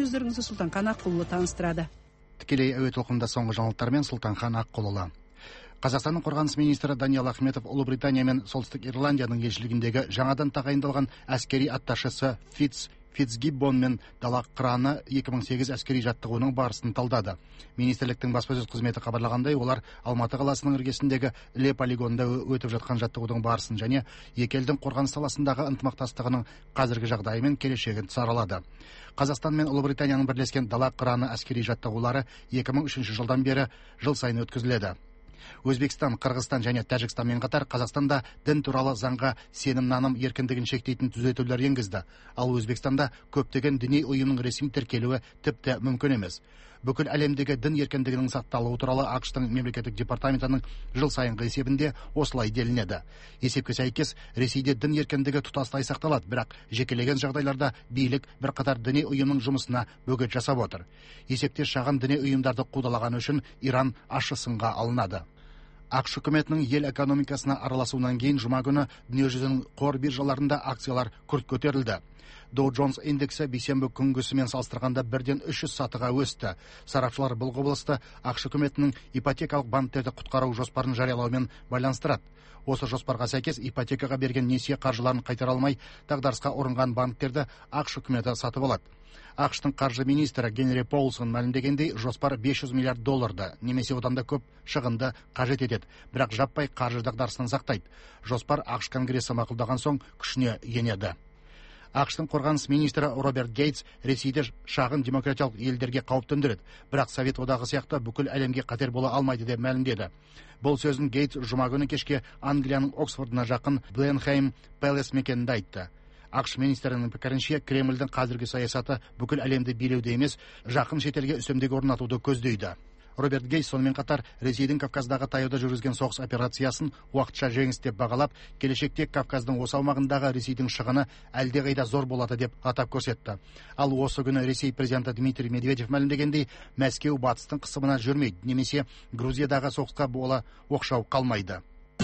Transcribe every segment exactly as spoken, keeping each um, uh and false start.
өздеріңізді Сұлтанхан Аққұлы таныстырады. Тікелей әуе толқынында соңғы жаңалықтармен Сұлтанхан Аққұлы. Қазақстанның қорғаныс министрі Даниал Ахметов Ұлыбритания мен Солтүстік Ирландияның елшілігіндегі жаңадан тағайындалған әскери атташысы Фитц Фитцгиббон мен дала қыраны екі мың сегіз әскери жаттығуының барысын талдады. Министрліктің баспасөз қызметі хабарлағандай, олар Алматы қаласының іргесіндегі Іле полигонында өтіп жатқан жаттығудың барысын және екі елдің қорғаныс саласындағы ынтымақтастығының қазіргі жағдайы мен келешегін саралады. Қазақстан мен Ұлыбританияның бірлескен дала қыраны әскери жаттығулары екі мың үшінші жылдан бері жыл сайын өткізіледі. Өзбекстан, Қырғызстан және Тәжікстанмен қатар Қазақстанда дін туралы заңға сенім-наным еркіндігін шектейтін түзетулер енгізді. Ал Өзбекстанда көптеген діни ұйымның ресми тіркелуі тіпті мүмкін емес. Бүкіл әлемдегі дін еркіндігінің сақталуы туралы ақш-тың мемлекеттік департаментінің жыл сайынғы есебінде осылай делінеді. Есепке сәйкес, Ресейде дін еркіндігі тұтастай сақталады, бірақ жекелеген жағдайларда билік бірқатар діни ұйымның жұмысына бөгет жасап отыр. Есепте шағын діни ұйымдарды қудалағаны үшін Иран ащы сынға алынады. ақш үкіметінің ел экономикасына араласуынан кейін жұма күні дүниежүзінің қор биржаларында акциялар күрт көтерілді. Dow Jones индексі бейсенбі күнгісімен салыстырғанда бірден үш жүз сатыға өсті. Сарапшылар бұл құбылысты ақш үкіметінің ипотекалық банктерді құтқару жоспарын жариялаумен байланыстырады. Осы жоспарға сәйкес ипотекаға берген несие қаржыларын қайтара алмай, дағдарысқа ұрынған банктерді ақш үкіметі сатып алады. ақш-тың қаржы министрі Генри Полсон мәлімдегендей, жоспар бес жүз миллиард долларды, немесе одан да көп шығынды қажет етеді, бірақ жаппай қаржы дағдарысын сақтайды. Жоспар ақш конгресі мақұлдаған соң күшіне енеді. ақш-тың қорғаныс министрі Роберт Гейтс Ресейде шағын демократиялық елдерге қауіп төндіреді, бірақ Совет одағы сияқты бүкіл әлемге қатер бола алмайды деп мәлімдеді. Бұл сөзін Гейтс жұма күні кешке Англияның Оксфордына жақын Бленхейм Пэлес мекенінде айтты. ақш министрінің пікірінше, Кремльдің қазіргі саясаты бүкіл әлемді билеуде емес, жақын шетелге үстемдік орнатуды көздейді. Роберт Гейтс сонымен қатар Ресейдің Кавказдағы таяуда жүргізген соғыс операциясын уақытша жеңіс деп бағалап, келешекте Кавказдың осы аумағындағы Ресейдің шығыны әлдеқайда зор болады деп атап көрсетті. Ал осы күні Ресей президенті Дмитрий Медведев мәлімдегендей, Мәскеу батыстың қысымына жүрмейді, немесе Грузиядағы соғысқа бола оқшау қалмайды.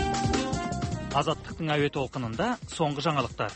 Азаттықтың әуе толқынында соңғы жаңалықтар.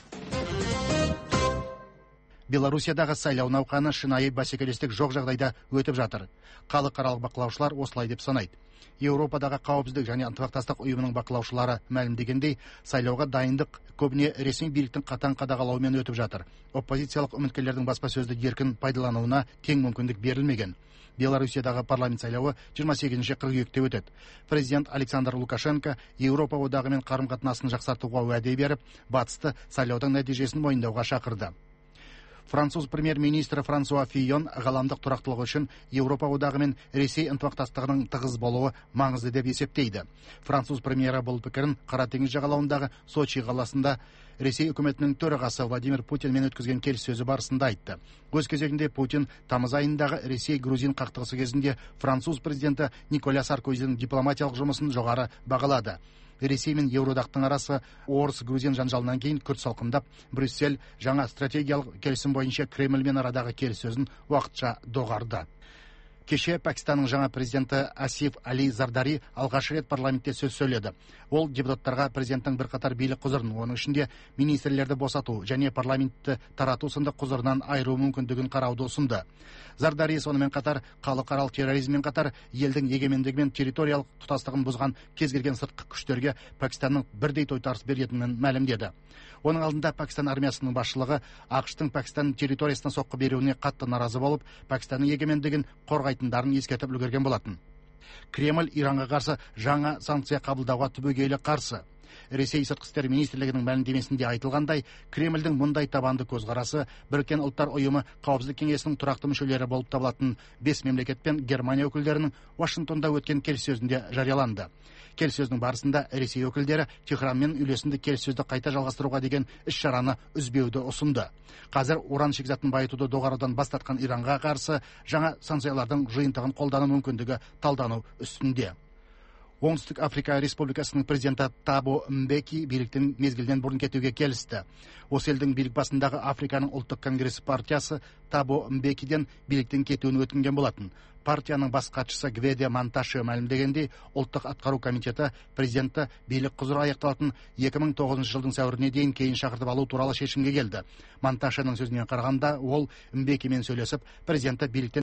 Белоруссиядағы сайлау науқаны шынайы бәсекелестік жоқ жағдайда өтіп жатыр. Халықаралық бақылаушылар осылай деп санайды. Еуропадағы қауіпсіздік және ынтымақтастық ұйымының бақылаушылары мәлімдегендей, сайлауға дайындық көбіне ресми биліктің қатаң қадағалауымен өтіп жатыр. Оппозициялық үміткерлердің баспасөзді еркін пайдалануына тең мүмкіндік берілмеген. Белоруссиядағы парламент сайлауы жиырма сегізінші қыркүйекте өтеді. Президент Александр Лукашенко Еуропа одағымен қарым-қатынасын жақсартуға уәде беріп, батысты сайлаудың нәтижесін мойындауға шақырды. Француз премьер-министрі Франсуа Фийон ғаламдық тұрақтылығы үшін Еуропа одағы мен Ресей ынтымақтастығының тығыз болуы маңызды деп есептейді. Француз премьері бұл пікірін Қара теңіз жағалауындағы Сочи қаласында Ресей үкіметінің төрағасы Владимир Путинмен өткізген келіссөзі барысында айтты. Өз кезегінде Путин тамыз айындағы Ресей-Грузин қақтығысы кезінде француз президенті Николя Саркозидің дипломатиялық жұмысын жоғары бағалады. Ресей мен Еуродақтың арасы орыс-грузин жанжалынан кейін күрт салқындап, Брюссель жаңа стратегиялық келісім бойынша Кремльмен арадағы келіссөзін уақытша доғарды. Кеше Пәкістанның жаңа президенті Асиф Али Зардари алғаш рет парламентте сөз сөйледі. Ол депутаттарға президенттің бірқатар билік құзырын, оның ішінде министрлерді босату және парламентті тарату сынды құзырынан айыру мүмкіндігін қарауды ұсынды. Зардари сонымен қатар халықаралық терроризммен қатар елдің егемендігі мен территориялық тұтастығын бұзған кез келген сыртқы күштерге Пәкістанның бірдей тойтарыс беретінін мәлімдеді. Оның алдында Пәкістан армиясының басшылығы ақш-тың Пәкістан территориясына соққы беруіне қатты наразы болып, Пәкістанның егемендігін қорғайтындарын ескертіп үлгерген болатын. Кремль Иранға қарсы жаңа санкция қабылдауға түбегейлі қарсы. Ресей сыртқы істер министрлігінің мәлімдемесінде айтылғандай, Кремльдің мұндай табанды көзқарасы Біріккен ұлттар ұйымы қауіпсіздік кеңесінің тұрақты мүшелері болып табылатын бес мемлекет пен Германия өкілдерінің Вашингтонда өткен келіссөзінде жарияланды. Келіссөздің барысында Ресей өкілдері Техранмен үйлесімді келіссөзді қайта жалғастыруға деген іс-шараны үзбеуді ұсынды. Қазір уран шикізатын байытуды доғарудан бас тартқан Иранға қарсы жаңа санкциялардың жиынтығын қолдану мүмкіндігі талдану үстінде. Оңтүстік Африка Республикасының президенті Табо Мбеки биліктен мезгілден бұрын кетуге келісті. Осы елдің билік басындағы Африканың ұлттық конгресі партиясы Табо Мбекиден биліктен кетуін өтінген болатын. Партияның бас хатшысы Гведе Манташи мәлімдегендей, ұлттық атқару комитеті президентті билік құзыры аяқталатын екі мың тоғызыншы жылдың сәуіріне дейін кейін шақыртып алу туралы шешімге келді. Манташиның сөзіне қарағанда, ол Мбекимен сөйлесіп, президентті биліктен